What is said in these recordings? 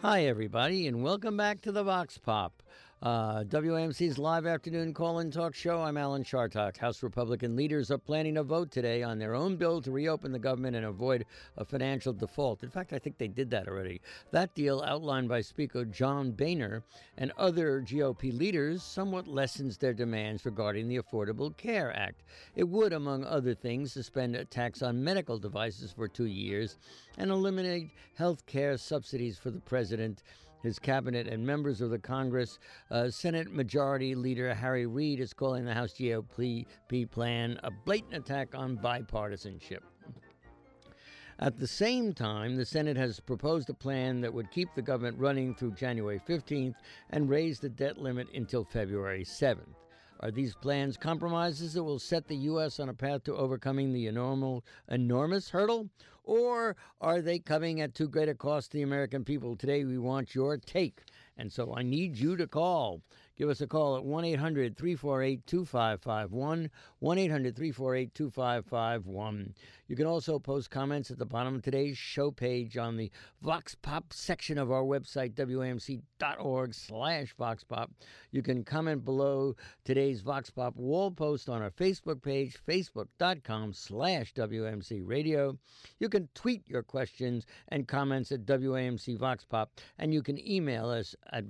Hi, everybody, and welcome back to the Vox Pop, WAMC's live afternoon call-in talk show. I'm Alan Chartock. House Republican leaders are planning to vote today on their own bill to reopen the government and avoid a financial default. In fact, I think they did that already. That deal, outlined by Speaker John Boehner and other GOP leaders, somewhat lessens their demands regarding the Affordable Care Act. It would, among other things, suspend a tax on medical devices for 2 years and eliminate health care subsidies for the president, his cabinet, and members of the Congress. Senate Majority Leader Harry Reid is calling the House GOP plan a blatant attack on bipartisanship. At the same time, the Senate has proposed a plan that would keep the government running through January 15th and raise the debt limit until February 7th. Are these plans compromises that will set the U.S. on a path to overcoming the enormous hurdle? Or are they coming at too great a cost to the American people? Today, we want your take. And so I need you to call. Give us a call at 1-800-348-2551, 1-800-348-2551. You can also post comments at the bottom of today's show page on the Vox Pop section of our website, wamc.org/VoxPop. You can comment below today's Vox Pop wall post on our Facebook page, facebook.com/WMC Radio. You can tweet your questions and comments at WAMC Vox Pop, and you can email us at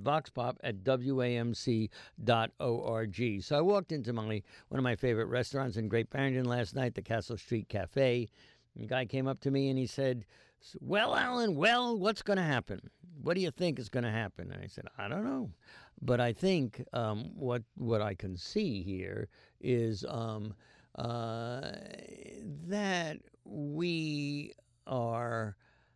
voxpop@WAMC.org. So I walked into one of my favorite restaurants in Great Barrington last night, the Castle Street Cafe. The guy came up to me and he said, "Well, Alan, what's going to happen? What do you think is going to happen?" And I said, "I don't know. But I think what I can see here is that we are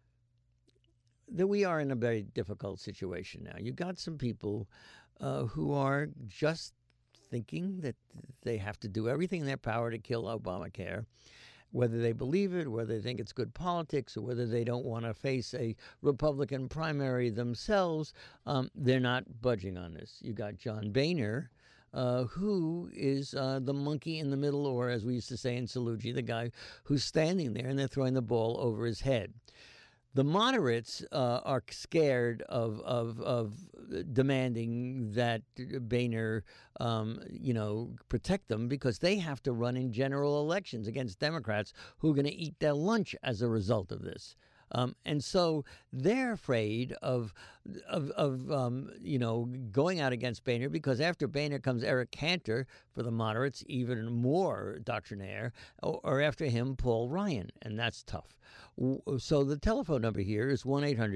in a very difficult situation now. You got some people who are just thinking that they have to do everything in their power to kill Obamacare, whether they believe it, whether they think it's good politics, or whether they don't want to face a Republican primary themselves. They're not budging on this. You got John Boehner, who is the monkey in the middle, or as we used to say in Salugi, the guy who's standing there and they're throwing the ball over his head. The moderates are scared of demanding that Boehner, protect them, because they have to run in general elections against Democrats who are going to eat their lunch as a result of this. And so they're afraid of going out against Boehner, because after Boehner comes Eric Cantor for the moderates, even more doctrinaire, or after him, Paul Ryan, and that's tough. So the telephone number here is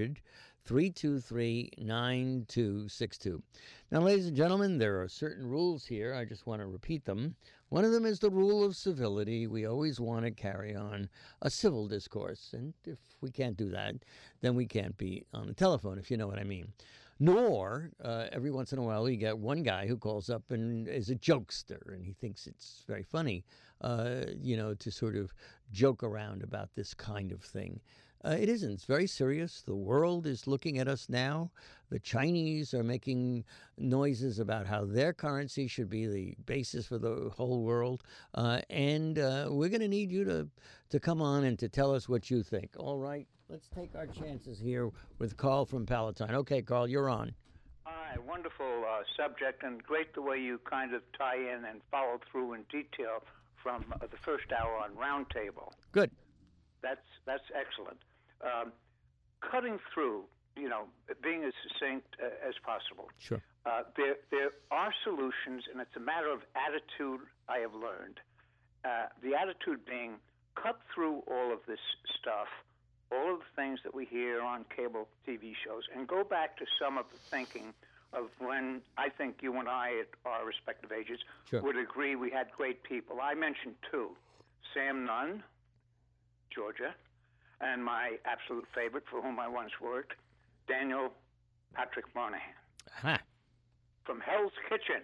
1-800-323-9262. Now, ladies and gentlemen, there are certain rules here. I just want to repeat them. One of them is the rule of civility. We always want to carry on a civil discourse. And if we can't do that, then we can't be on the telephone, if you know what I mean. Nor, every once in a while, you get one guy who calls up and is a jokester, and he thinks it's very funny, to sort of joke around about this kind of thing. It isn't. It's very serious. The world is looking at us now. The Chinese are making noises about how their currency should be the basis for the whole world. And we're going to need you to come on and to tell us what you think. All right, let's take our chances here with Carl from Palatine. Okay, Carl, you're on. Hi, wonderful subject, and great the way you kind of tie in and follow through in detail from the first hour on Roundtable. Good. That's excellent. Cutting through, being as succinct as possible. Sure. There are solutions, and it's a matter of attitude, I have learned. The attitude being cut through all of this stuff, all of the things that we hear on cable TV shows, and go back to some of the thinking of when I think you and I at our respective ages Sure. would agree we had great people. I mentioned two, Sam Nunn, Georgia, and my absolute favorite for whom I once worked, Daniel Patrick Moynihan. Aha. From Hell's Kitchen.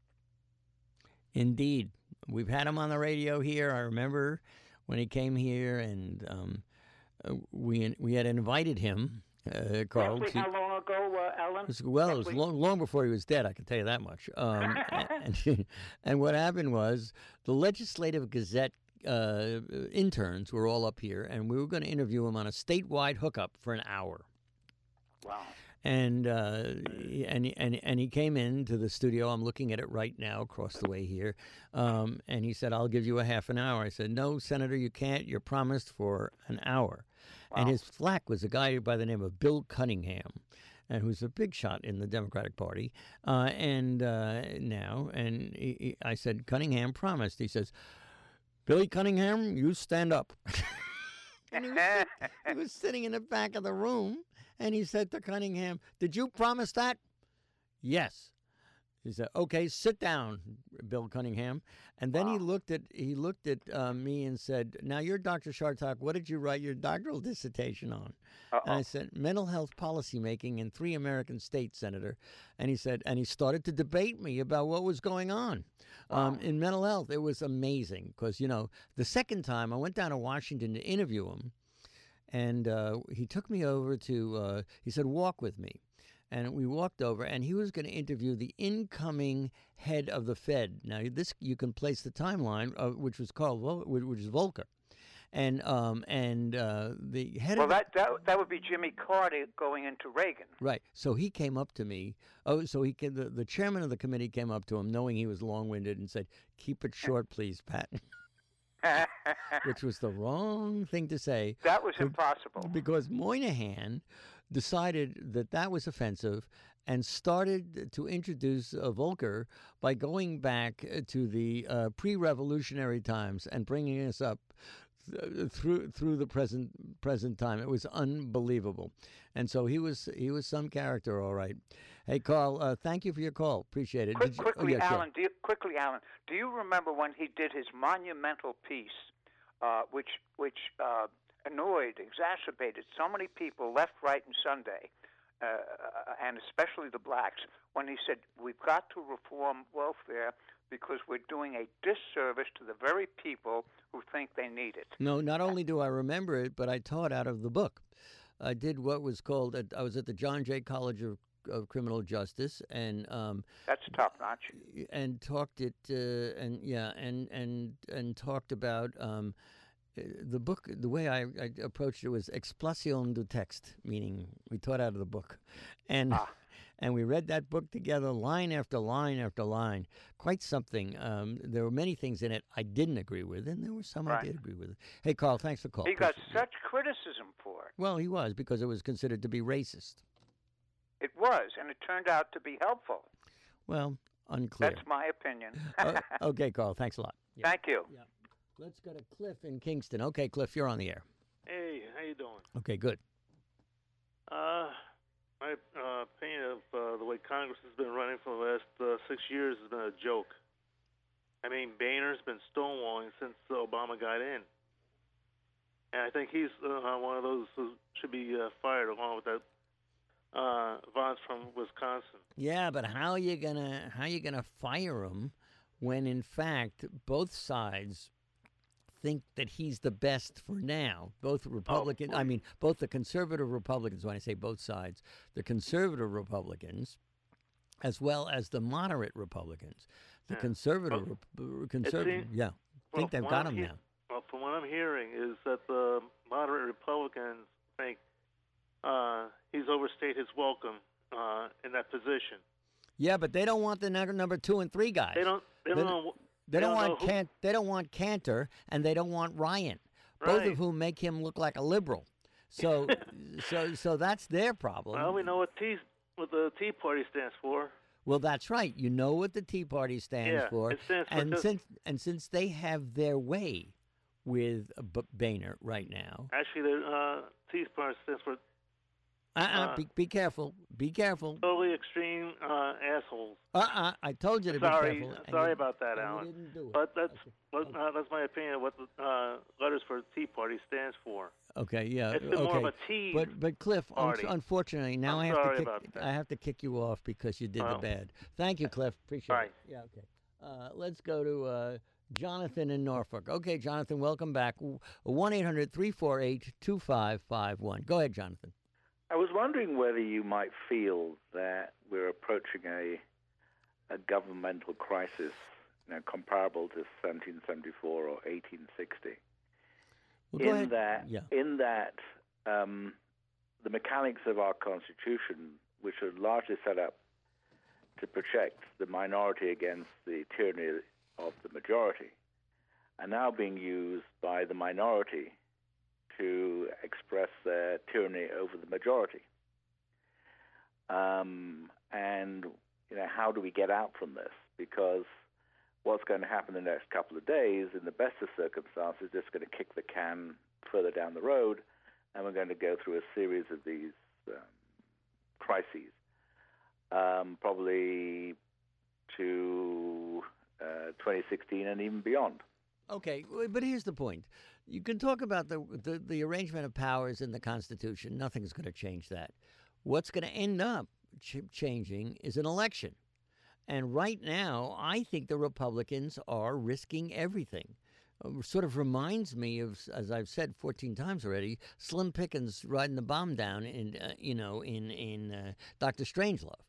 Indeed. We've had him on the radio here. I remember when he came here, and we had invited him, Carl. Roughly how long ago, Alan? Well, it was long before he was dead, I can tell you that much. And what happened was the Legislative Gazette interns were all up here, and we were going to interview him on a statewide hookup for an hour. Wow. And he came into the studio. I'm looking at it right now across the way here. And he said, "I'll give you a half an hour." I said, "No, Senator, you can't. You're promised for an hour." And Wow. his flack was a guy by the name of Bill Cunningham, and who's a big shot in the Democratic Party. I said, "Cunningham promised." He says, "Billy Cunningham, you stand up." And he was sitting in the back of the room, and he said to Cunningham, "Did you promise that?" "Yes." He said, "Okay, sit down, Bill Cunningham." And then Wow. he looked at me and said, "Now you're Dr. Shartok. What did you write your doctoral dissertation on?" And I said, "Mental health policy making in 3 American states, Senator." And he said, and he started to debate me about what was going on in mental health. It was amazing because, the second time I went down to Washington to interview him, and he took me over to, he said, "Walk with me." And we walked over, and he was going to interview the incoming head of the Fed. Now, this you can place the timeline, which was which is Volcker, and the head Well, of the, that would be Jimmy Carter going into Reagan. right. So he came up to me. Oh, so the chairman of the committee came up to him, knowing he was long-winded, and said, "Keep it short, please, Pat," which was the wrong thing to say. That was impossible. Because Moynihan decided that was offensive and started to introduce Volcker by going back to the pre-revolutionary times and bringing us up through the present time. It was unbelievable, and so he was some character, all right. Hey, Carl, thank you for your call. Appreciate it. Quickly, yeah, Alan. Do you remember when he did his monumental piece, which exacerbated so many people, left, right, and Sunday, and especially the blacks, when he said, "We've got to reform welfare because we're doing a disservice to the very people who think they need it." No, not only do I remember it, but I taught out of the book. I did what was called, I was at the John Jay College of Criminal Justice, and That's top notch. and talked it, and talked about the book. The way I approached it was explication du texte, meaning we taught out of the book, and and we read that book together, line after line after line. Quite something. There were many things in it I didn't agree with, and there were some I did agree with. Hey, Carl, thanks for calling. He got such criticism for it. Well, he was, because it was considered to be racist. It was, and it turned out to be helpful. Well, unclear. That's my opinion. Okay, Carl, thanks a lot. Yeah. Thank you. Yeah. Let's go to Cliff in Kingston. Okay, Cliff, you're on the air. Hey, how you doing? Okay, good. My opinion of the way Congress has been running for the last 6 years has been a joke. I mean, Boehner's been stonewalling since Obama got in. And I think he's one of those who should be fired, along with that Vance from Wisconsin. Yeah, but how you gonna fire him when, in fact, both sides think that he's the best for now? Both Republican, both the conservative Republicans. When I say both sides, the conservative Republicans, as well as the moderate Republicans. The conservative, think they've got him now. Well, from what I'm hearing is that the moderate Republicans think he's overstayed his welcome in that position. Yeah, but they don't want the number 2 and 3 guys. They don't want Cantor, and they don't want Ryan, right. Both of whom make him look like a liberal. So, so that's their problem. Well, we know what the Tea Party stands for. Well, that's right. You know what the Tea Party stands for. It stands for since they have their way with Boehner right now. Actually, the Tea Party stands for. Be careful. Be careful. Totally extreme assholes. I told you to be careful. Sorry about that, Alan. You didn't do it. But that's my opinion of what the letters for the Tea Party stands for. Okay, yeah. It's more of a tea. But Cliff, party. Unfortunately, now I have to kick you off because you did the bad. Thank you, Cliff. Appreciate it. Yeah. Okay. Let's go to Jonathan in Norfolk. Okay, Jonathan, welcome back. 1-800-348-2551. Go ahead, Jonathan. I was wondering whether you might feel that we're approaching a governmental crisis, comparable to 1774 or 1860. Well, go ahead. In that the mechanics of our Constitution which are largely set up to protect the minority against the tyranny of the majority, are now being used by the minority to express their tyranny over the majority. And how do we get out from this? Because what's going to happen in the next couple of days, in the best of circumstances, is just going to kick the can further down the road, and we're going to go through a series of these crises, probably to 2016 and even beyond. Okay, but here's the point. You can talk about the arrangement of powers in the Constitution. Nothing's going to change that. What's going to end up changing is an election. And right now, I think the Republicans are risking everything. Sort of reminds me of, as I've said 14 times already, Slim Pickens riding the bomb down in Dr. Strangelove.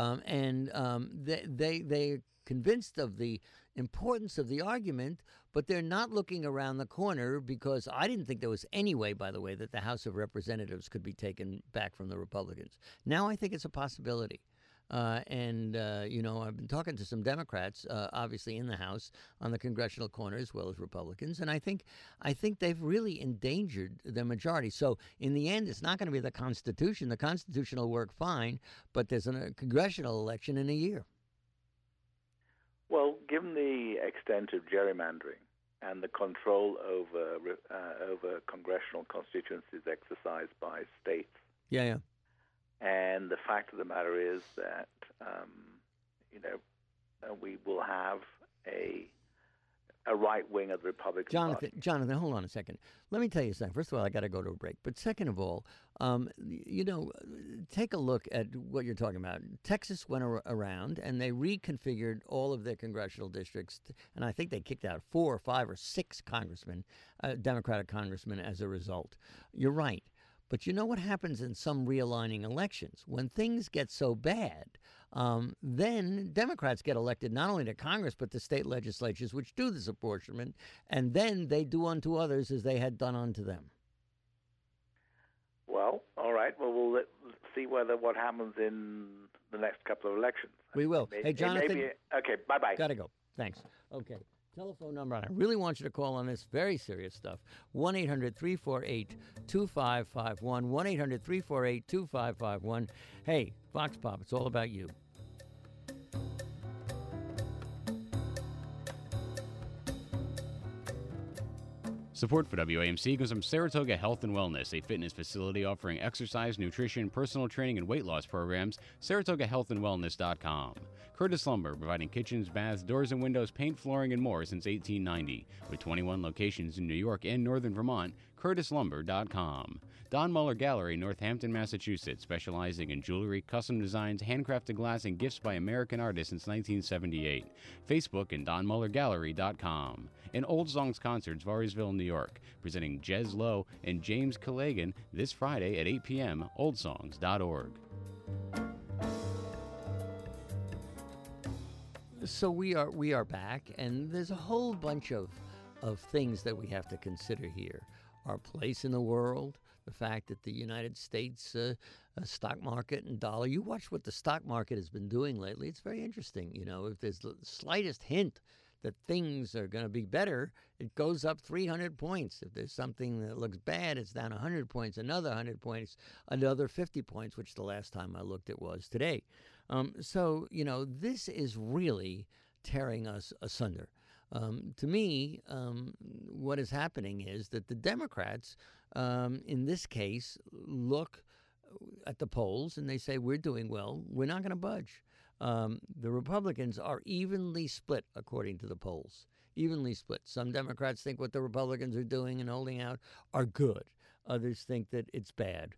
They're convinced of the importance of the argument, but they're not looking around the corner, because I didn't think there was any way, by the way, that the House of Representatives could be taken back from the Republicans. Now I think it's a possibility. I've been talking to some Democrats, obviously in the House, on the congressional corner, as well as Republicans, and I think they've really endangered their majority. So in the end, it's not going to be the Constitution. The Constitution will work fine, but there's a congressional election in a year. Well, given the extent of gerrymandering and the control over congressional constituencies exercised by states, and the fact of the matter is that we will have a right wing of the Republican Party. Jonathan, hold on a second. Let me tell you something. First of all, I got to go to a break. But second of all, take a look at what you're talking about. Texas went around and they reconfigured all of their congressional districts, and I think they kicked out 4 or 5 or 6 congressmen, Democratic congressmen, as a result. You're right. But you know what happens in some realigning elections? When things get so bad, then Democrats get elected not only to Congress but to state legislatures, which do this apportionment, and then they do unto others as they had done unto them. Well, all right. Well, we'll see what happens in the next couple of elections. We will. Hey, Jonathan. Okay, bye-bye. Got to go. Thanks. Okay. Telephone number, and I really want you to call on this very serious stuff, 1-800-348-2551, 1-800-348-2551. Hey, Vox Pop, it's all about you. Support for WAMC comes from Saratoga Health and Wellness, a fitness facility offering exercise, nutrition, personal training, and weight loss programs. SaratogaHealthandWellness.com. Curtis Lumber, providing kitchens, baths, doors and windows, paint, flooring, and more since 1890. With 21 locations in New York and northern Vermont, CurtisLumber.com. Don Muller Gallery, Northampton, Massachusetts, specializing in jewelry, custom designs, handcrafted glass, and gifts by American artists since 1978. Facebook and DonMullerGallery.com. And Old Songs Concerts, Voorheesville, New York, presenting Jez Lowe and James Callaghan this Friday at 8 p.m., oldsongs.org. So we are back, and there's a whole bunch of things that we have to consider here. Our place in the world, the fact that the United States stock market and dollar, you watch what the stock market has been doing lately. It's very interesting. If there's the slightest hint that things are going to be better, it goes up 300 points. If there's something that looks bad, it's down 100 points, another 100 points, another 50 points, which the last time I looked it was today. So, this is really tearing us asunder. To me, what is happening is that the Democrats, in this case, look at the polls and they say, we're doing well, we're not going to budge. The Republicans are evenly split, according to the polls. Evenly split. Some Democrats think what the Republicans are doing and holding out are good. Others think that it's bad.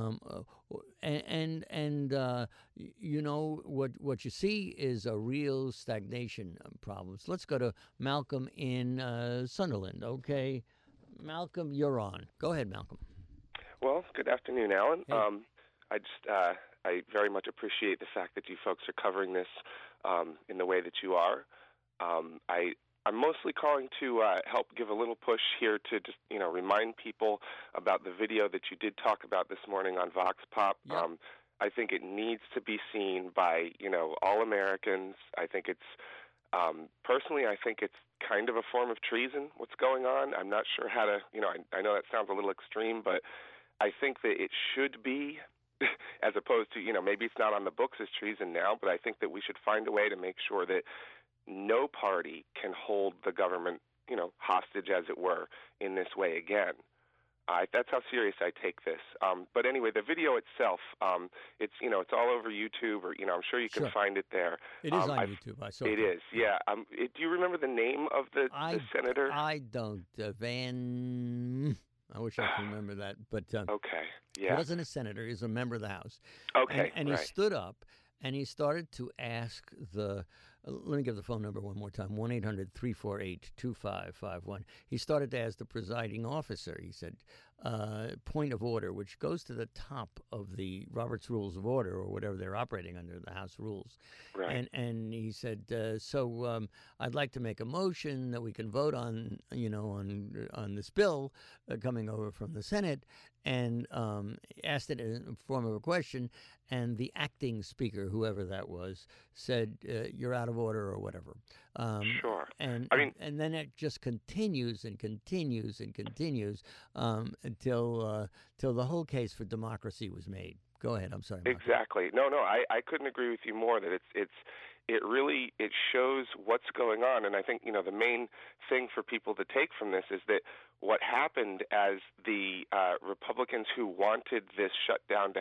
What you see is a real stagnation problem. So let's go to Malcolm in Sunderland. Okay, Malcolm, you're on. Go ahead, Malcolm. Well, good afternoon, Alan. Hey. I very much appreciate the fact that you folks are covering this in the way that you are. I'm mostly calling to help give a little push here to just, remind people about the video that you did talk about this morning on Vox Pop. Yep. I think it needs to be seen by, all Americans. I think it's, personally, I think it's kind of a form of treason, what's going on. I'm not sure how to, I know that sounds a little extreme, but I think that it should be, as opposed to, maybe it's not on the books as treason now, but I think that we should find a way to make sure that no party can hold the government, hostage, as it were, in this way again. That's how serious I take this. But anyway, the video itself, it's it's all over YouTube, or I'm sure you can find it there. It is on YouTube. I saw it. It is, yeah. Do you remember the name of the senator? I don't. I wish I could remember that, but okay, yeah. He wasn't a senator; he was a member of the House. Okay, and he stood up and he started to ask the. Let me give the phone number one more time, 1-800-348-2551. He started to ask the presiding officer, he said, point of order, which goes to the top of the Robert's Rules of Order, or whatever they're operating under, the House rules. Right. And he said, I'd like to make a motion that we can vote on, on this bill coming over from the Senate, and asked it in the form of a question, and the acting speaker, whoever that was, said, you're out of order, or whatever. Sure. And then it just continues and continues and continues until the whole case for democracy was made. Go ahead. I'm sorry. Exactly. No, I couldn't agree with you more. That it really shows what's going on, and I think the main thing for people to take from this is that what happened as the Republicans who wanted this shutdown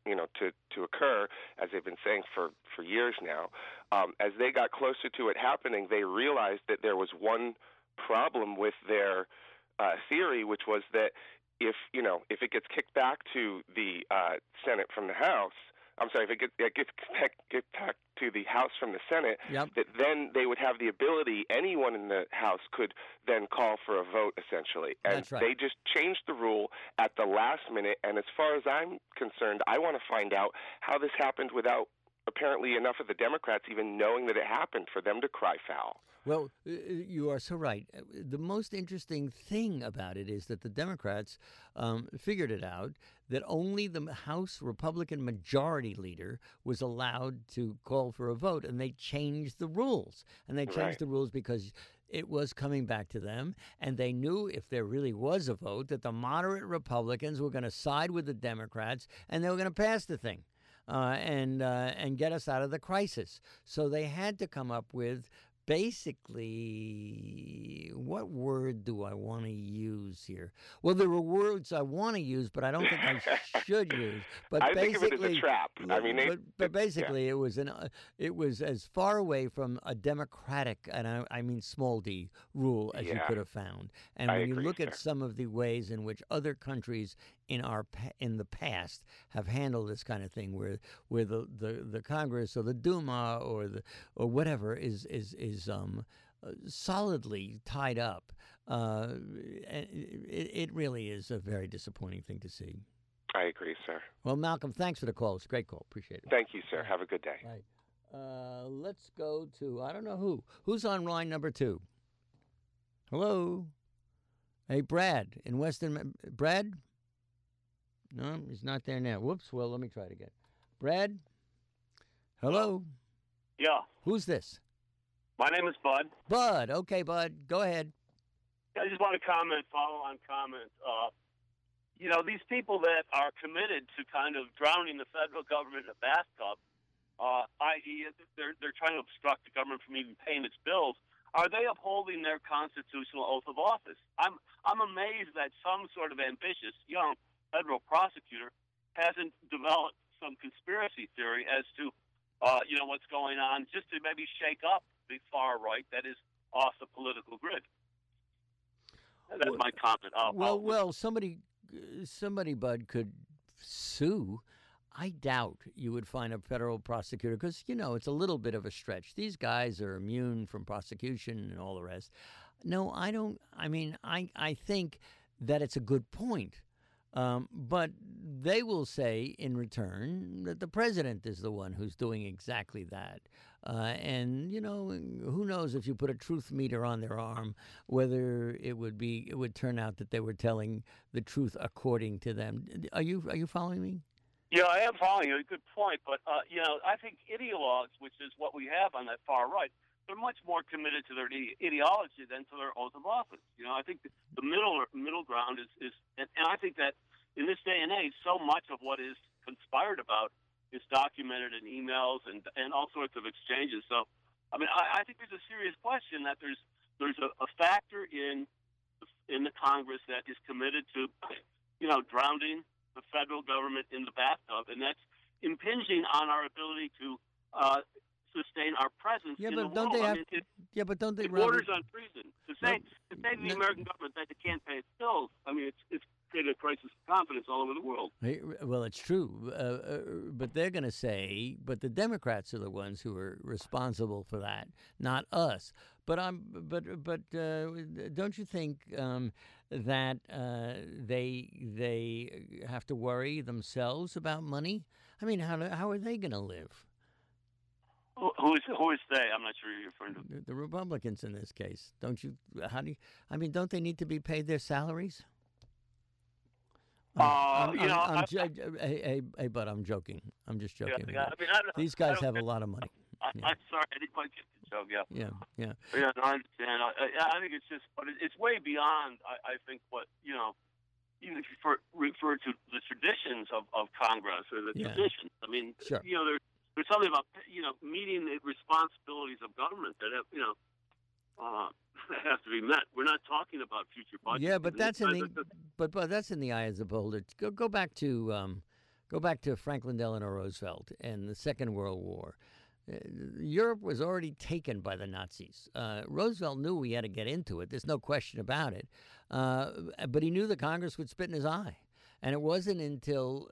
to occur, as they've been saying for years now, as they got closer to it happening, they realized that there was one problem with their theory, which was that if it gets kicked back to the Senate from the House, I'm sorry, if it gets back to the House from the Senate, that then they would have the ability, anyone in the House could then call for a vote, essentially. And That's right. They just changed the rule at the last minute, and as far as I'm concerned, I want to find out how this happened without apparently enough of the Democrats even knowing that it happened for them to cry foul. Well, you are so right. The most interesting thing about it is that the Democrats figured it out, that only the House Republican majority leader was allowed to call for a vote, and they changed the rules. And they changed the rules because it was coming back to them, and they knew if there really was a vote that the moderate Republicans were going to side with the Democrats, and they were going to pass the thing. And get us out of the crisis. So they had to come up with basically, what word do I want to use here? Well, there were words I want to use, but I don't think I should use. But I think of it as a trap. I mean, but basically, it was as far away from a democratic, and I mean small d, rule as you could have found. And when you look at some of the ways in which other countries in the past have handled this kind of thing, where the Congress or the Duma or whatever is solidly tied up, it really is a very disappointing thing to see. I agree, sir. Well, Malcolm, thanks for the call. It's a great call. Appreciate it. Thank you, sir. Have a good day. Right. Let's go to, I don't know who's on line number 2. Hello. Hey, Brad in Weston. Brad? No, he's not there now. Whoops. Well, let me try it again. Brad? Hello? Yeah. Who's this? My name is Bud. Bud. Okay, Bud. Go ahead. I just want to follow on comment. These people that are committed to kind of drowning the federal government in a bathtub, i.e., they're trying to obstruct the government from even paying its bills, are they upholding their constitutional oath of office? I'm amazed that some sort of ambitious young federal prosecutor hasn't developed some conspiracy theory as to what's going on, just to maybe shake up the far right that is off the political grid. That's my comment. Well, somebody, Bud, could sue. I doubt you would find a federal prosecutor because, it's a little bit of a stretch. These guys are immune from prosecution and all the rest. No, I don't. I mean, I think that it's a good point. But they will say in return that the president is the one who's doing exactly that. And, who knows if you put a truth meter on their arm, whether it would turn out that they were telling the truth according to them. Are you following me? Yeah, I am following you. Good point. But, I think ideologues, which is what we have on that far right, they're much more committed to their ideology than to their oath of office. I think the middle ground is and I think that in this day and age, so much of what is conspired about is documented in emails and all sorts of exchanges. So, I mean, I think there's a serious question that there's a factor in the Congress that is committed to, drowning the federal government in the bathtub, and that's impinging on our ability to sustain our presence in the world. But don't they? It borders on treason. To say to the American government that they can't pay its bills, I mean, it's created a crisis of confidence all over the world. Well, it's true, but they're going to say, but the Democrats are the ones who are responsible for that, not us. But don't you think that they have to worry themselves about money? I mean, how are they going to live? Who is they? I'm not sure you're referring to. The Republicans in this case. Don't you? Don't they need to be paid their salaries? Hey, but I'm joking. I'm just joking. Yeah. These guys have a lot of money. I'm sorry, I didn't quite get the joke. Yeah. Yeah. Yeah, no, I understand. I think it's just, but it's way beyond. I think what even if you refer to the traditions of Congress or the traditions. I mean, sure. There's something about meeting the responsibilities of government that have have to be met. We're not talking about future budgets. Yeah, but that's that's in the eye of the beholder. Go back to Franklin Delano Roosevelt and the Second World War. Europe was already taken by the Nazis. Roosevelt knew we had to get into it. There's no question about it. But he knew the Congress would spit in his eye. And it wasn't until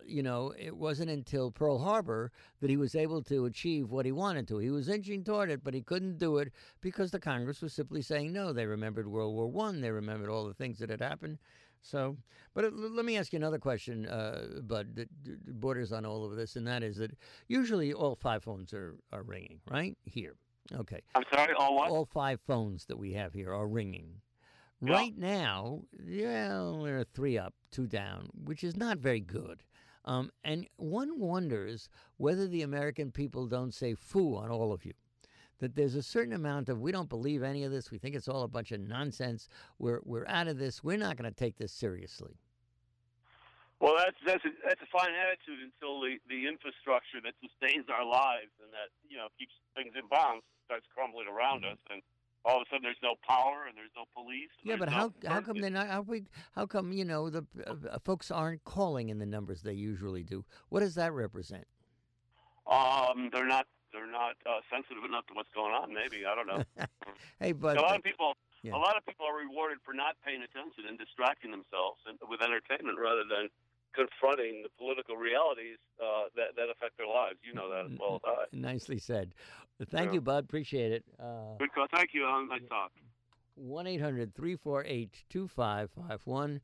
Pearl Harbor that he was able to achieve what he wanted to. He was inching toward it, but he couldn't do it because the Congress was simply saying no. They remembered World War I. They remembered all the things that had happened. So, but let me ask you another question, Bud, that borders on all of this, and that is that usually all 5 phones are ringing, right? Here. Okay. I'm sorry, all what? All 5 phones that we have here are ringing. Yeah. Right now, there are 3 up, 2 down, which is not very good. And one wonders whether the American people don't say foo on all of you. That there's a certain amount of, we don't believe any of this. We think it's all a bunch of nonsense. We're out of this. We're not going to take this seriously. Well, that's a fine attitude until the infrastructure that sustains our lives and that keeps things in bounds starts crumbling around us, and all of a sudden there's no power and there's no police. Yeah, but how come they're not? How come the folks aren't calling in the numbers they usually do? What does that represent? They're not sensitive enough to what's going on. Maybe, I don't know. Hey, but a lot of people are rewarded for not paying attention and distracting themselves with entertainment rather than confronting the political realities that affect their lives. You know that as well. Nicely said. Thank you, Bud. Appreciate it. Good call. Thank you. Nice talk. 1-800-348-2551.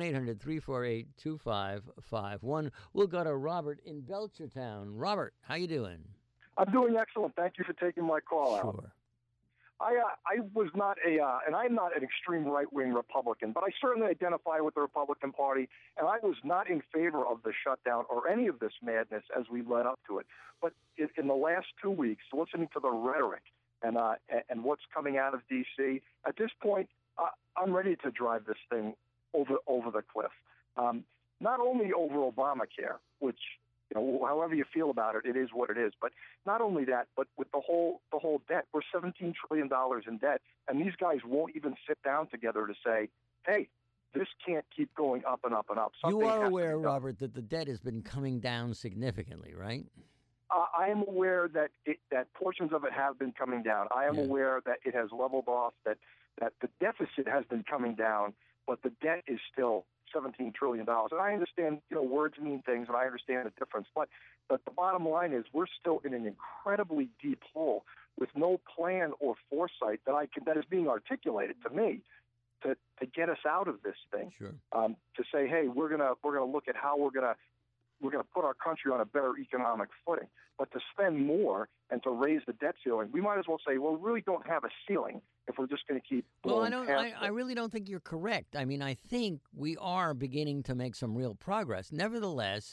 1-800-348-2551. We'll go to Robert in Belchertown. Robert, how you doing? I'm doing excellent. Thank you for taking my call out. Sure. I was not and I'm not an extreme right-wing Republican, but I certainly identify with the Republican Party, and I was not in favor of the shutdown or any of this madness as we led up to it. But in the last 2 weeks, listening to the rhetoric and what's coming out of D.C., at this point, I'm ready to drive this thing over the cliff. Not only over Obamacare, which, however you feel about it, it is what it is. But not only that, but with the whole debt, we're $17 trillion in debt, and these guys won't even sit down together to say, hey, this can't keep going up and up and up. You are aware, Robert, that the debt has been coming down significantly, right? I am aware that portions of it have been coming down. I am aware that it has leveled off, that the deficit has been coming down, but the debt is still $17 trillion. And I understand, words mean things, and I understand the difference. But the bottom line is we're still in an incredibly deep hole with no plan or foresight that is being articulated to me to get us out of this thing. Sure. To say, hey, we're gonna look at how we're gonna put our country on a better economic footing. But to spend more and to raise the debt ceiling, we might as well say, well, we really don't have a ceiling if we're just going to keep blowing past it. I really don't think you're correct. I mean, I think we are beginning to make some real progress. Nevertheless,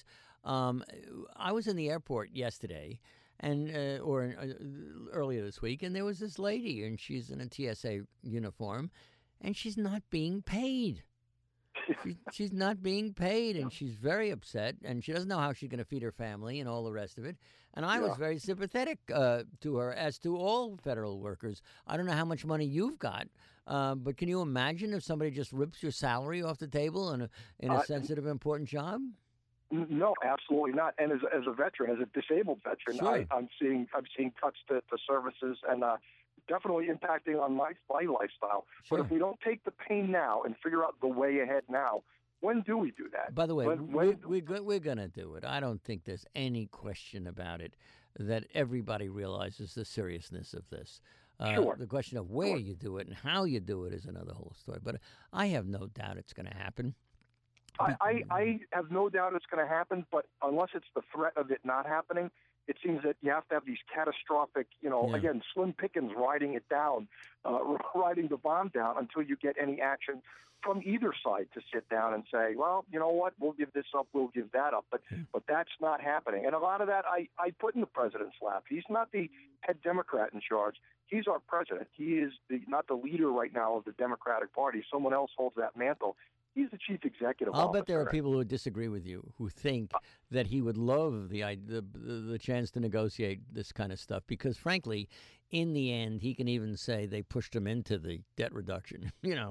I was in the airport yesterday, and earlier this week, and there was this lady, and she's in a TSA uniform, and she's not being paid. She's not being paid, and she's very upset, and she doesn't know how she's going to feed her family and all the rest of it. And I was very sympathetic to her, as to all federal workers. I don't know how much money you've got, but can you imagine if somebody just rips your salary off the table in a sensitive, important job? No, absolutely not. And as a veteran, as a disabled veteran, Sure. I'm seeing cuts to services and definitely impacting on my lifestyle. Sure. But if we don't take the pain now and figure out the way ahead now, when do we do that? By the way, When we're going to do it. I don't think there's any question about it, that everybody realizes the seriousness of this. Sure. The question of where you do it and how you do it is another whole story. But I have no doubt it's going to happen. I have no doubt it's going to happen, but unless it's the threat of it not happening, it seems that you have to have these catastrophic, again, Slim Pickens riding it down, riding the bomb down until you get any action from either side to sit down and say, well, you know what, we'll give this up, we'll give that up. But that's not happening. And a lot of that I put in the president's lap. He's not the head Democrat in charge. He's our president. He is not the leader right now of the Democratic Party. Someone else holds that mantle. He's the chief executive officer. I'll bet there are people who would disagree with you, who think that he would love the chance to negotiate this kind of stuff, because, frankly, in the end, he can even say they pushed him into the debt reduction.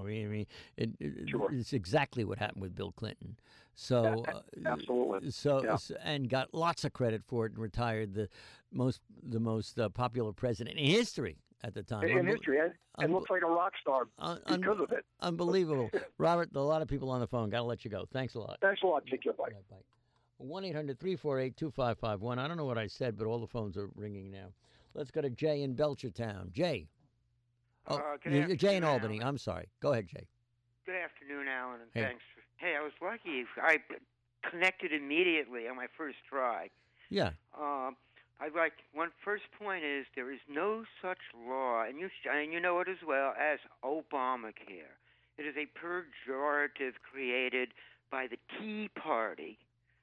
It's exactly what happened with Bill Clinton. So absolutely. And got lots of credit for it, and retired the most popular president in history at the time. In history, and looks like a rock star because of it. Unbelievable. Robert, a lot of people on the phone. Got to let you go. Thanks a lot. Thanks a lot. Take care. Bye. 1-800-348-2551. I don't know what I said, but all the phones are ringing now. Let's go to Jay in Belchertown. Jay. Jay in Albany. I'm sorry. Go ahead, Jay. Good afternoon, Alan, and Hey. thanks. Hey, I was lucky. I connected immediately on my first try. Yeah. One first point is there is no such law, and you know it as well, as Obamacare. It is a pejorative created by the Tea Party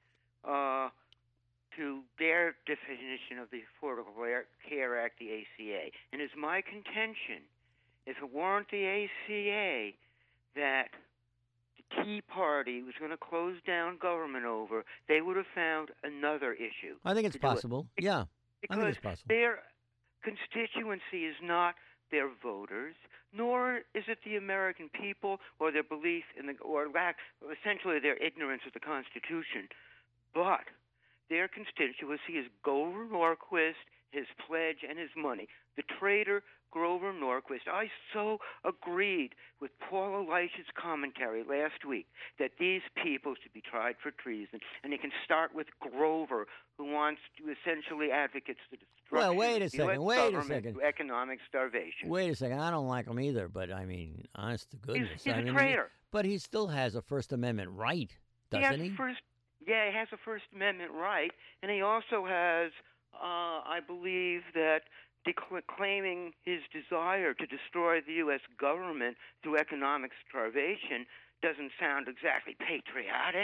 to their definition of the Affordable Care Act, the ACA. And it's my contention, if it weren't the ACA that the Tea Party was going to close down government over, they would have found another issue. I think it's possible. Yeah. I think Because it's possible. their constituency is not their voters, nor is it the American people or their belief in essentially their ignorance of the Constitution. But their constituency is Grover Norquist, his pledge, and his money. The traitor Grover Norquist. I so agreed with Paul Elisha's commentary last week that these people should be tried for treason. And you can start with Grover, who wants to essentially advocate the destruction Well, wait a of the second, US wait a government second. through economic starvation. Wait a second. I don't like him either, but I mean, honest to goodness. He's I a mean, traitor. But he still has a First Amendment right, doesn't he? He has a First Amendment right, and he also has, I believe, that claiming his desire to destroy the U.S. government through economic starvation doesn't sound exactly patriotic.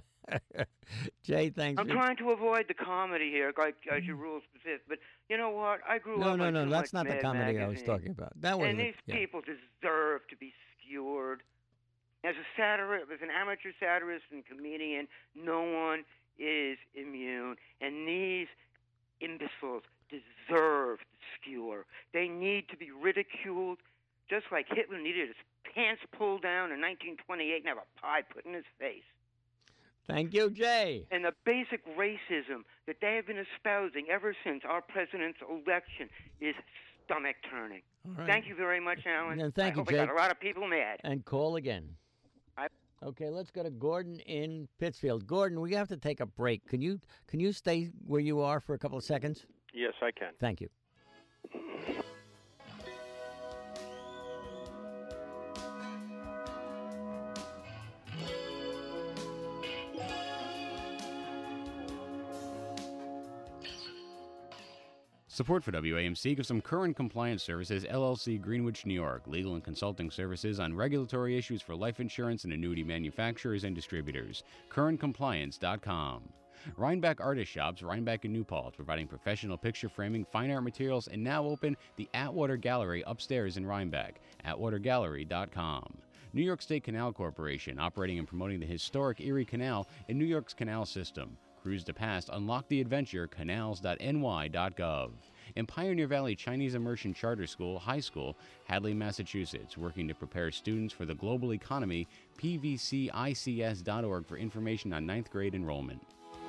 Jay, thanks. I'm trying to avoid the comedy here, as your rules persist. But you know what? I grew up. No, on that's too much not the Mad comedy I was Magazine. talking about. That was And these people deserve to be skewered. As a satirist, as an amateur satirist and comedian, no one is immune. And these imbeciles deserve the skewer. They need to be ridiculed, just like Hitler needed his pants pulled down in 1928 and have a pie put in his face. Thank you, Jay. And the basic racism that they have been espousing ever since our president's election is stomach-turning. All right. Thank you very much, Alan. And thank I you, hope Jake. I got a lot of people mad. And call again. Okay, let's go to Gordon in Pittsfield. Gordon, we have to take a break. Can you stay where you are for a couple of seconds? Yes, I can. Thank you. Support for WAMC gives some Current Compliance Services, LLC, Greenwich, New York. Legal and consulting services on regulatory issues for life insurance and annuity manufacturers and distributors. CurrentCompliance.com. Rhinebeck Artist Shops, Rhinebeck and New Paltz, providing professional picture framing, fine art materials, and now open the Atwater Gallery upstairs in Rhinebeck, atwatergallery.com. New York State Canal Corporation, operating and promoting the historic Erie Canal and New York's canal system. Cruise the past, unlock the adventure, canals.ny.gov. And Pioneer Valley Chinese Immersion Charter School, High School, Hadley, Massachusetts, working to prepare students for the global economy, pvcics.org for information on 9th grade enrollment.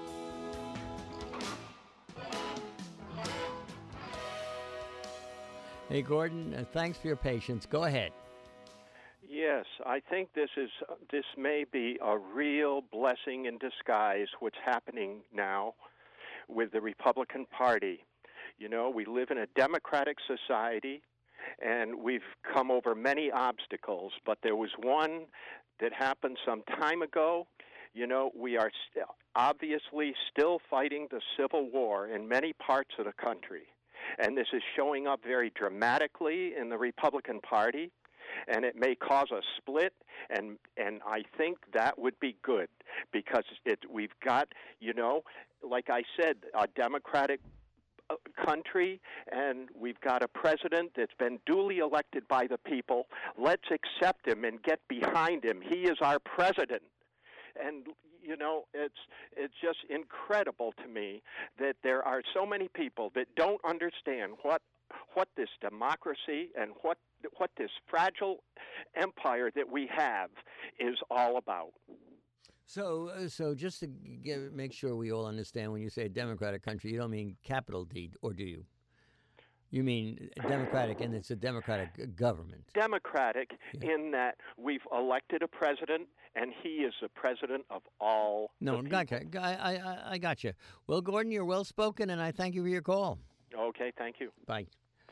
Hey, Gordon, thanks for your patience. Go ahead. Yes, I think this may be a real blessing in disguise, what's happening now with the Republican Party. You know, we live in a democratic society, and we've come over many obstacles, but there was one that happened some time ago. You know, we are obviously still fighting the Civil War in many parts of the country, and this is showing up very dramatically in the Republican Party. And it may cause a split, and I think that would be good because we've got, you know, like I said, a democratic country, and we've got a president that's been duly elected by the people. Let's accept him and get behind him. He is our president. And you know, it's just incredible to me that there are so many people that don't understand what this democracy and what this fragile empire that we have is all about. So just to make sure we all understand, when you say a democratic country, you don't mean capital D, or do you? You mean democratic, and it's a democratic government. Democratic in that we've elected a president, and he is the president of all the people. I got you. Well, Gordon, you're well-spoken, and I thank you for your call. Okay, thank you. Bye.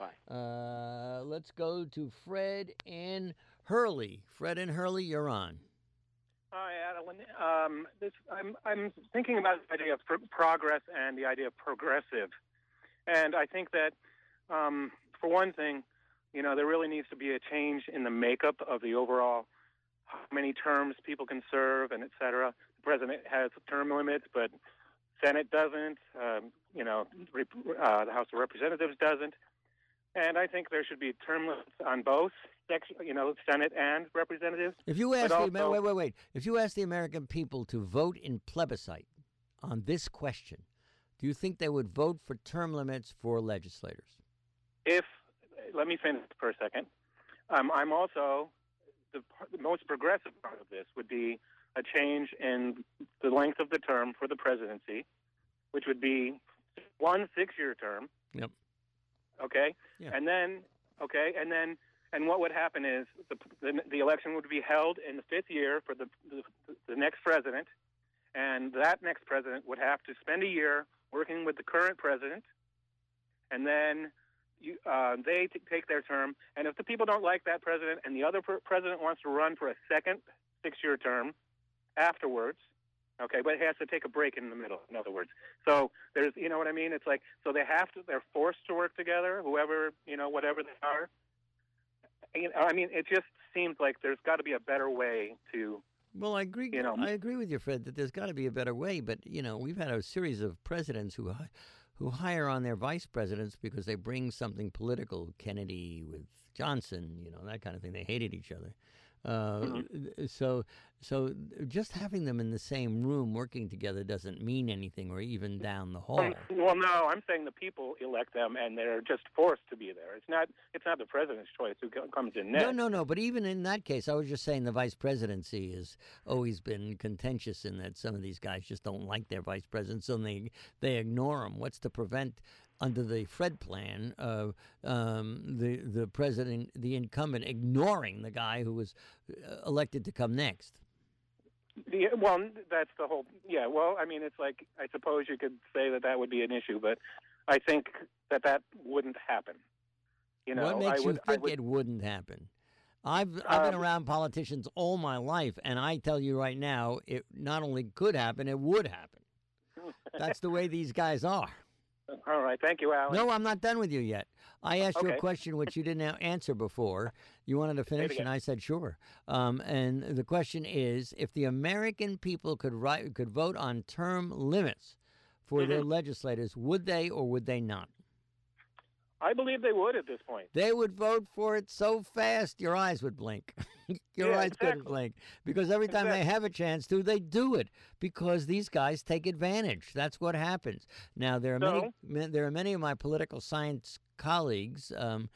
Bye. Let's go to Fred in Hurley. Fred in Hurley, you're on. Hi, Adeline. I'm thinking about the idea of progress and the idea of progressive. And I think that, for one thing, you know, there really needs to be a change in the makeup of the overall how many terms people can serve and et cetera. The president has term limits, but Senate doesn't. You know, the House of Representatives doesn't. And I think there should be term limits on both, you know, Senate and representatives. If you ask wait. If you ask the American people to vote in plebiscite on this question, do you think they would vote for term limits for legislators? Let me finish for a second. I'm also, the most progressive part of this would be a change in the length of the term for the presidency, which would be 1 6-year term. Yep. Okay. Yeah. And what would happen is the election would be held in the 5th year for the next president, and that next president would have to spend a year working with the current president, and then they take their term. And if the people don't like that president, and the other president wants to run for a second 6-year term afterwards. Okay, but it has to take a break in the middle, in other words. So there's, you know what I mean? It's like, so they're forced to work together, whoever, you know, whatever they are. I mean, it just seems like there's got to be a better way to. Well, I agree. You know, I agree with you, Fred, that there's got to be a better way. But you know, we've had a series of presidents who hire on their vice presidents because they bring something political. Kennedy with Johnson, you know, that kind of thing. They hated each other. So just having them in the same room working together doesn't mean anything, or even down the hall. Well, no, I'm saying the people elect them, and they're just forced to be there. It's not the president's choice who comes in next. No. But even in that case, I was just saying the vice presidency has always been contentious in that some of these guys just don't like their vice presidents, so they ignore them. What's to prevent? Under the Fred plan, the president, the incumbent, ignoring the guy who was elected to come next. Well, that's the whole. Yeah. Well, I mean, it's like, I suppose you could say that would be an issue, but I think that wouldn't happen. You know, what makes you think it wouldn't happen? I've been around politicians all my life, and I tell you right now, it not only could happen, it would happen. That's the way these guys are. All right. Thank you, Alan. No, I'm not done with you yet. I asked you a Okay. question which you didn't answer before. You wanted to finish, again. and I said sure. And the question is, if the American people could vote on term limits for their legislators, would they or would they not? I believe they would at this point. They would vote for it so fast your eyes would blink. Your Yeah, eyes couldn't exactly. blink. Because every time they have a chance to, they do it. Because these guys take advantage. That's what happens. Now, there are many of my political science colleagues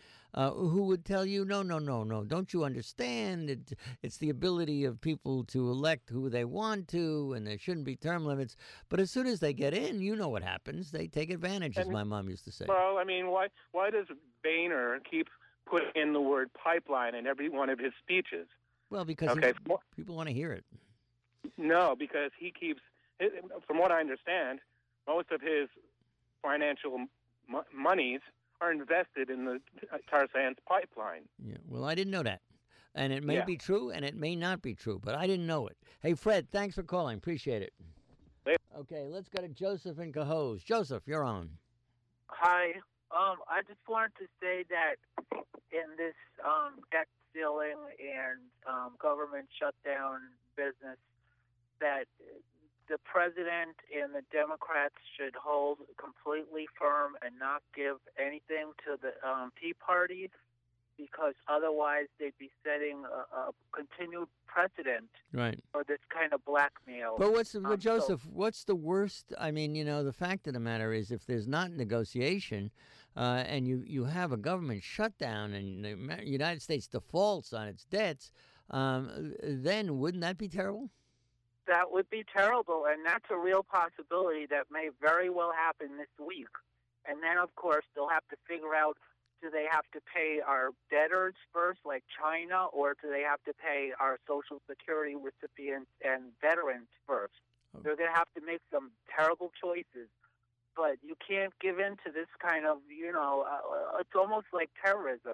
who would tell you, no, don't you understand? It's the ability of people to elect who they want to, and there shouldn't be term limits. But as soon as they get in, you know what happens. They take advantage, as my mom used to say. Well, I mean, why does Boehner keep putting in the word pipeline in every one of his speeches? Well, because people want to hear it. No, because he keeps, from what I understand, most of his financial monies are invested in the tar sands pipeline. Yeah, well, I didn't know that. And it may be true and it may not be true, but I didn't know it. Hey, Fred, thanks for calling. Appreciate it. Okay, let's go to Joseph in Cohoes. Joseph, you're on. Hi. I just wanted to say that in this debt ceiling and government shutdown business, that the president and the Democrats should hold completely firm and not give anything to the Tea Party, because otherwise they'd be setting a continued precedent for this kind of blackmail. But Joseph, what's the worst? I mean, the fact of the matter is, if there's not negotiation and you have a government shutdown and the United States defaults on its debts, then wouldn't that be terrible? That would be terrible, and that's a real possibility that may very well happen this week. And then, of course, they'll have to figure out, do they have to pay our debtors first, like China, or do they have to pay our Social Security recipients and veterans first? They're going to have to make some terrible choices. But you can't give in to this kind of, it's almost like terrorism.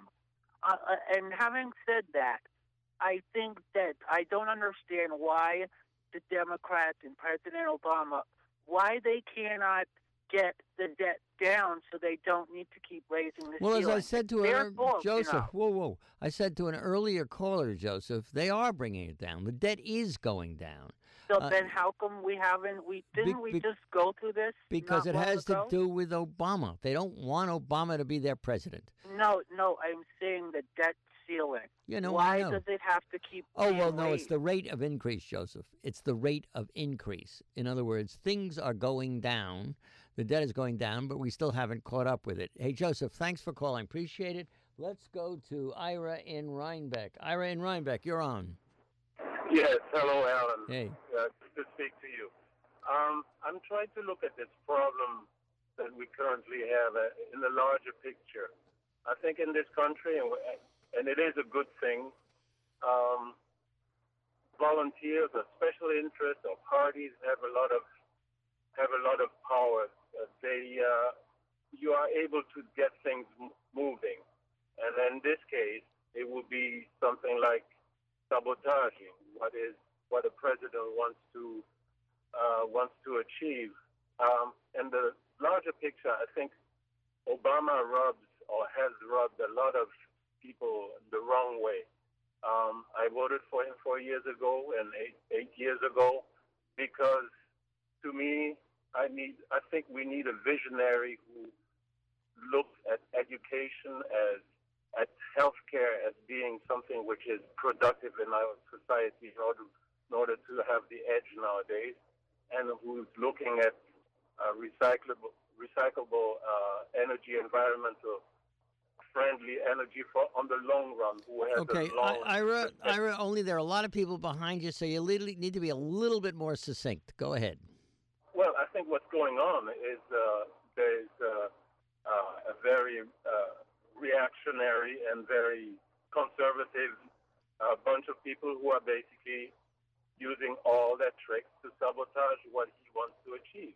And having said that, I think that I don't understand why the Democrats and President Obama, why they cannot get the debt down so they don't need to keep raising the Well, ceiling. as I said to Joseph, whoa. I said to an earlier caller, Joseph, they are bringing it down. The debt is going down. So then how come we haven't, didn't we just go through this? Because it has to do with Obama. They don't want Obama to be their president. No, I'm saying the debt ceiling. Why does it have to keep being raised? No, it's the rate of increase, Joseph. It's the rate of increase. In other words, things are going down. The debt is going down, but we still haven't caught up with it. Hey, Joseph, thanks for calling. Appreciate it. Let's go to Ira in Rhinebeck. Ira in Rhinebeck, you're on. Yes, hello, Alan. Hey. Good to speak to you. I'm trying to look at this problem that we currently have in the larger picture. I think in this country, and it is a good thing, volunteers or special interests or parties have a lot of power. You are able to get things moving, and in this case, it would be something like sabotaging what a president wants to achieve. In the larger picture, I think Obama has rubbed a lot of people the wrong way. I voted for him 4 years ago and eight years ago because, to me, I think we need a visionary who looks at education at healthcare as being something which is productive in our society in order to have the edge nowadays, and who's looking at recyclable energy, environmental friendly energy on the long run. Who has Ira, only there are a lot of people behind you, so you need to be a little bit more succinct. Go ahead. Well, I think what's going on is there's a very reactionary and very conservative bunch of people who are basically using all their tricks to sabotage what he wants to achieve.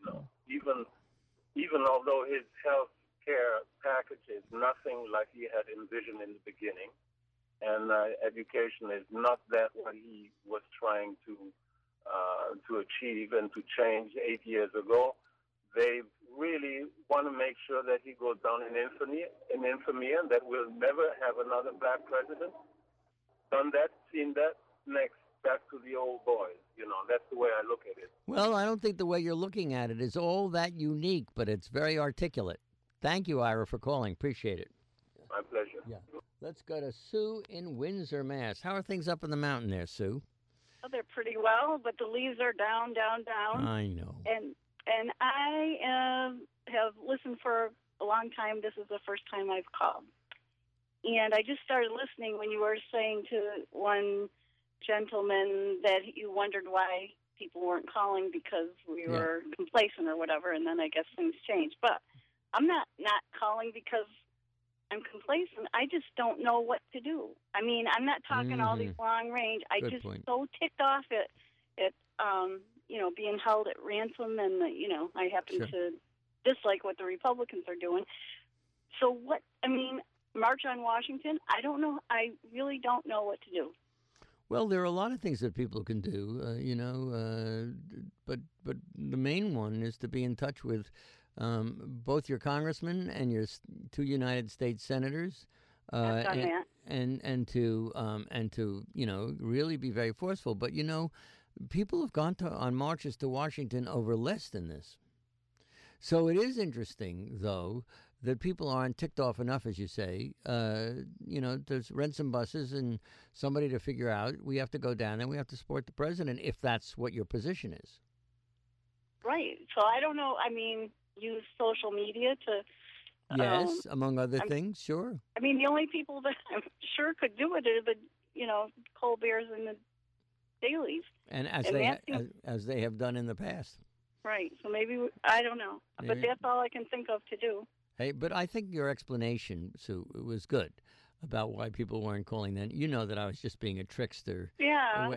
Even although his health care package is nothing like he had envisioned in the beginning, and education is not that what he was trying to achieve and to change 8 years ago, They really want to make sure that he goes down in infamy, and that we'll never have another black president. Done that, seen that, next, back to the old boys. That's the way I look at it. Well, I don't think the way you're looking at it is all that unique, but it's very articulate. Thank you, Ira, for calling. Appreciate it. My pleasure. Yeah. Let's go to Sue in Windsor, Mass. How are things up in the mountain there, Sue? Oh, they're pretty well, but the leaves are down. I know. And I have listened for a long time. This is the first time I've called. And I just started listening when you were saying to one gentleman that you wondered why people weren't calling because we were complacent or whatever, and then I guess things changed. But I'm not calling because I'm complacent. I just don't know what to do. I mean, I'm not talking all these long range. I just so ticked off at being held at ransom, and I happen to dislike what the Republicans are doing. So March on Washington? I don't know. I really don't know what to do. Well, there are a lot of things that people can do, but the main one is to be in touch with both your congressmen and your two United States senators, and to really be very forceful. But people have gone on marches to Washington over less than this. So it is interesting, though, that people aren't ticked off enough, as you say. There's rent some buses and somebody to figure out. We have to go down and we have to support the president if that's what your position is. Right. So I don't know. I mean, use social media to... Yes, among other things, sure. I mean, the only people that I'm sure could do it are the, Colberts and the Dailies. And as they have done in the past. Right. So maybe, I don't know. But that's all I can think of to do. Hey, but I think your explanation, Sue, was good about why people weren't calling then. You know that I was just being a trickster. Yeah,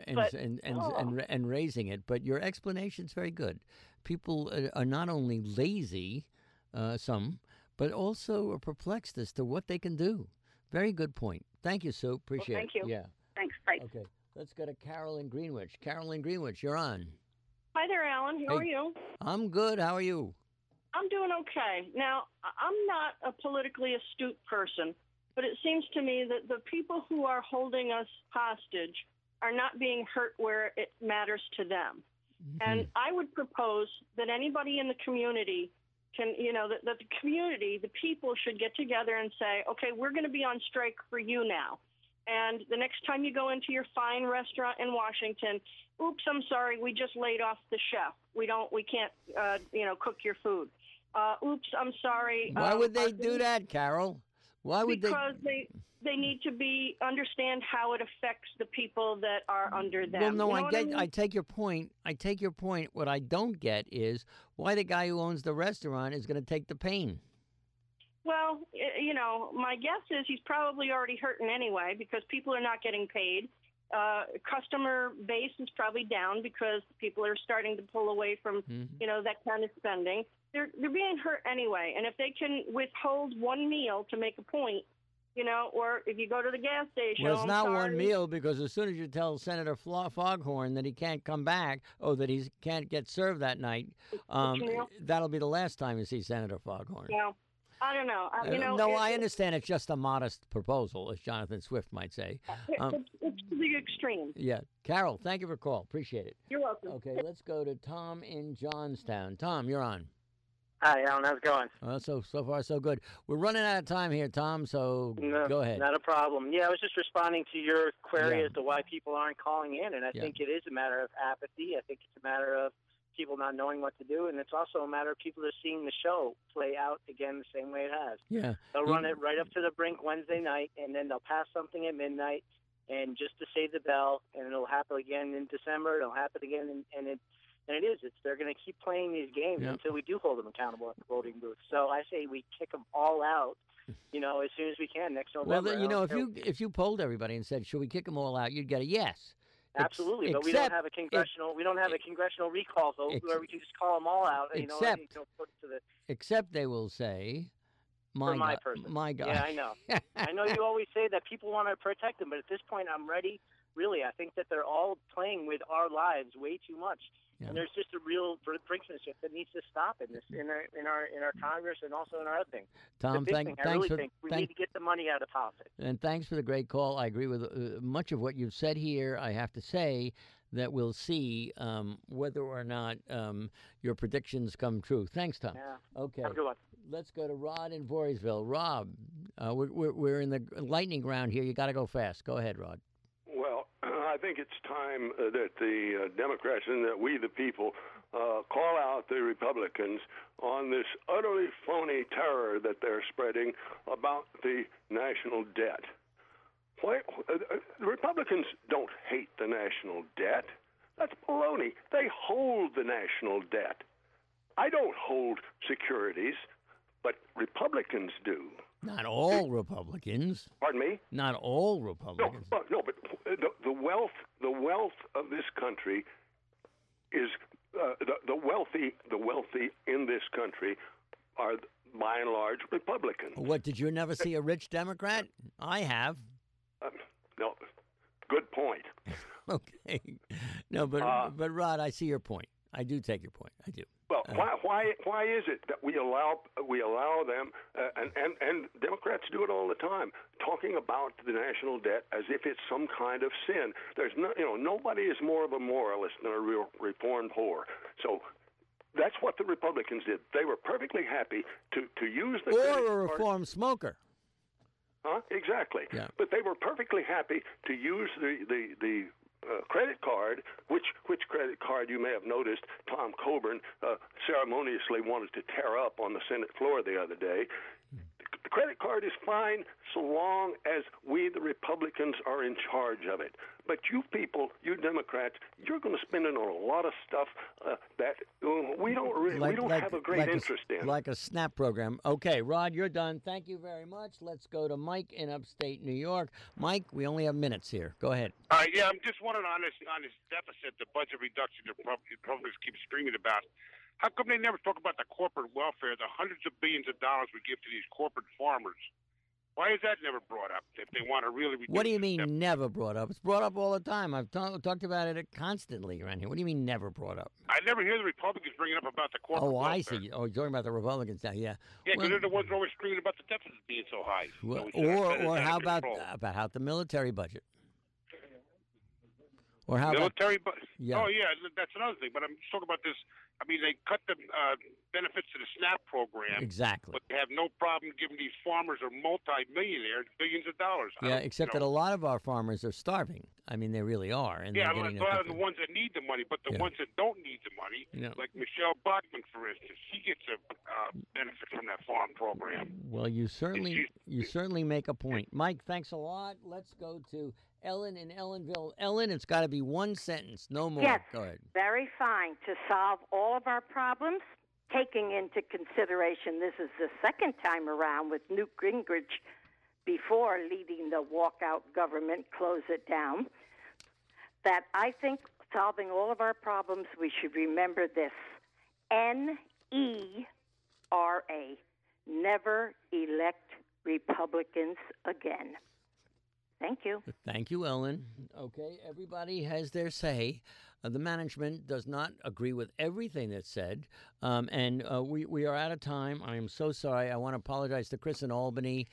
and raising it. But your explanation's very good. People are not only lazy, some, but also are perplexed as to what they can do. Very good point. Thank you, Sue. Appreciate it. Thank you. Yeah. Thanks. Bye. Okay. Let's go to Carol in Greenwich. Carol in Greenwich, you're on. Hi there, Alan. How are you? I'm good. How are you? I'm doing okay. Now, I'm not a politically astute person, but it seems to me that the people who are holding us hostage are not being hurt where it matters to them. Mm-hmm. And I would propose that anybody in the community can, that the community, the people should get together and say, okay, we're going to be on strike for you now. And the next time you go into your fine restaurant in Washington, oops, I'm sorry, we just laid off the chef. We can't, cook your food. Oops, I'm sorry. Why would they do that, Carol? Why would they? Because they need to understand how it affects the people that are under them. Well, no, I take your point. What I don't get is why the guy who owns the restaurant is going to take the pain. Well, my guess is he's probably already hurting anyway because people are not getting paid. Customer base is probably down because people are starting to pull away from, that kind of spending. They're being hurt anyway. And if they can withhold one meal to make a point, or if you go to the gas station. Well, it's not one meal because as soon as you tell Senator Foghorn that he can't come back or that he can't get served that night, that'll be the last time you see Senator Foghorn. Yeah. I don't know. I understand it's just a modest proposal, as Jonathan Swift might say. It's the extreme. Yeah. Carol, thank you for the call. Appreciate it. You're welcome. Okay, let's go to Tom in Johnstown. Tom, you're on. Hi, Alan. How's it going? So far, so good. We're running out of time here, Tom, so go ahead. Not a problem. Yeah, I was just responding to your query as to why people aren't calling in, and I think it is a matter of apathy. I think it's a matter of people not knowing what to do, and it's also a matter of people just seeing the show play out again the same way it has. Yeah. They'll run it right up to the brink Wednesday night, and then they'll pass something at midnight, and just to save the bell, and it'll happen again in December, it'll happen again, they're going to keep playing these games until we do hold them accountable at the voting booth. So I say we kick them all out, as soon as we can next November. Well, if you polled everybody and said, should we kick them all out, you'd get a yes. Absolutely, but we don't have a congressional recall vote where we can just call them all out. Except they will say, my God. My God. Yeah, I know. I know you always say that people want to protect them, but at this point, I'm ready Really, I think that they're all playing with our lives way too much. Yeah. And there's just a real brinksmanship that needs to stop in this, in our Congress, and also in our other things. Tom, the big thank- thing, I really thanks for- think we thank- need to get the money out of politics. And thanks for the great call. I agree with much of what you've said here. I have to say that we'll see whether or not your predictions come true. Thanks, Tom. Yeah. Okay. Have a good one. Let's go to Rod in Voorheesville. Rob, we're in the lightning round here. You got to go fast. Go ahead, Rod. Well, I think it's time that the Democrats and that we, the people, call out the Republicans on this utterly phony terror that they're spreading about the national debt. Why, the Republicans don't hate the national debt. That's baloney. They hold the national debt. I don't hold securities, but Republicans do. Not all Republicans. Pardon me? Not all Republicans. No, but the wealth of this country is the wealthy in this country are by and large Republicans. What, did you never see a rich Democrat? I have. No, good point. Okay. No, but Rod, I see your point. I do take your point. I do. Well, why is it that we allow them and Democrats do it all the time, talking about the national debt as if it's some kind of sin? There's nobody is more of a moralist than a real reformed whore. So that's what the Republicans did. They were perfectly happy to use the or a reformed smoker. Huh? Exactly. Yeah. But they were perfectly happy to use the credit card, which credit card you may have noticed Tom Coburn ceremoniously wanted to tear up on the Senate floor the other day. The credit card is fine so long as we, the Republicans, are in charge of it. But you people, you Democrats, you're going to spend it on a lot of stuff that we don't have a great interest in. Like a SNAP program. Okay, Rod, you're done. Thank you very much. Let's go to Mike in upstate New York. Mike, we only have minutes here. Go ahead. All right, yeah, I'm just wondering on this deficit, the budget reduction the Republicans keep screaming about. How come they never talk about the corporate welfare, the hundreds of billions of dollars we give to these corporate farmers? Why is that never brought up if they want to really reduce What do you mean the deficit? never brought up? It's brought up all the time. I've talked about it constantly around here. What do you mean never brought up? I never hear the Republicans bringing up about the corporate Oh, welfare. I see. Oh, you're talking about the Republicans now. Yeah. Yeah, because they're the ones always screaming about the deficit being so high. Well, So we should have or that how under control. about how the military budget? Or how military about, budget? Yeah. Oh, yeah, that's another thing. But I'm just talking about this. I mean, they cut the benefits to the SNAP program. Exactly. But they have no problem giving these farmers or multi-millionaires billions of dollars. Yeah, except that a lot of our farmers are starving. I mean, they really are. And Yeah, they're I'm getting glad of the ones that need the money, but the Yeah. ones that don't need the money, Yeah. like Michelle Bachmann, for instance, she gets a benefit from that farm program. Well, you certainly make a point. Mike, thanks a lot. Let's go to Ellen in Ellenville. Ellen, it's got to be one sentence, no more. Yes, Go ahead. very fine. To solve all of our problems, taking into consideration this is the second time around with Newt Gingrich before leading the walkout government, close it down, that I think solving all of our problems, we should remember this. NERA, never elect Republicans again. Thank you. Thank you, Ellen. Okay, everybody has their say. The management does not agree with everything that's said, and we are out of time. I am so sorry. I want to apologize to Chris in Albany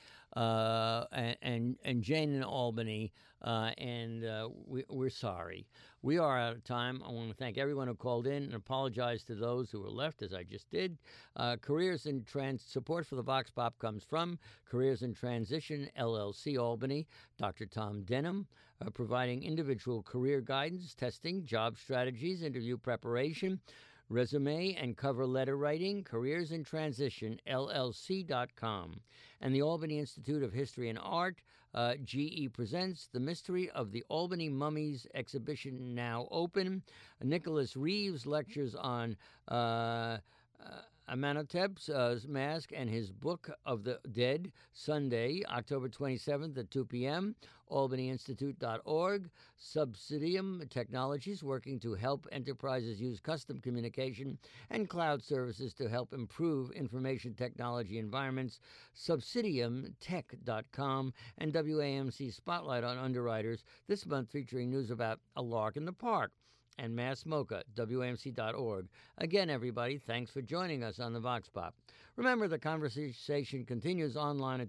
and Jane in Albany, and we're sorry. We are out of time. I want to thank everyone who called in and apologize to those who were left, as I just did. Careers in support for the Vox Pop comes from Careers in Transition, LLC, Albany. Dr. Tom Denham, providing individual career guidance, testing, job strategies, interview preparation, resume and cover letter writing, Careers in Transition, LLC.com. And the Albany Institute of History and Art, GE presents The Mystery of the Albany Mummies exhibition, now open. Nicholas Reeves lectures on Amenhotep's mask and his Book of the Dead, Sunday, October 27th at 2 p.m., albanyinstitute.org. Subsidium Technologies, working to help enterprises use custom communication and cloud services to help improve information technology environments, subsidiumtech.com, and WAMC Spotlight on Underwriters, this month featuring news about a lark in the park, and Mass Mocha, WAMC.org. Again, everybody, thanks for joining us on the Vox Pop. Remember, the conversation continues online at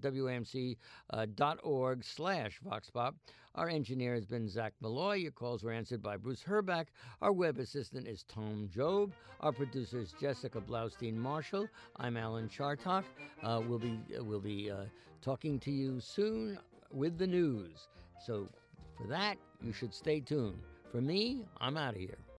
WAMC.org/VoxPop. Our engineer has been Zach Malloy. Your calls were answered by Bruce Herbeck. Our web assistant is Tom Job. Our producer is Jessica Blaustein-Marshall. I'm Alan Chartock. We'll be talking to you soon with the news. So for that, you should stay tuned. For me, I'm out of here.